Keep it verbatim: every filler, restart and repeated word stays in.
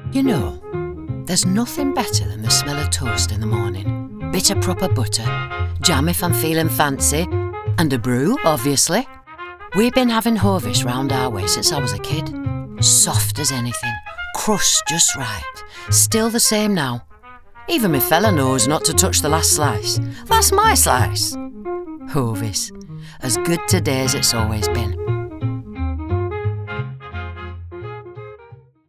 You know, there's nothing better than the smell of toast in the morning. Bit of proper butter, jam if I'm feeling fancy, and a brew, obviously. We've been having Hovis round our way since I was a kid. Soft as anything, crust just right, still the same now. Even my fella knows not to touch the last slice. That's my slice. Hovis, as good today as it's always been.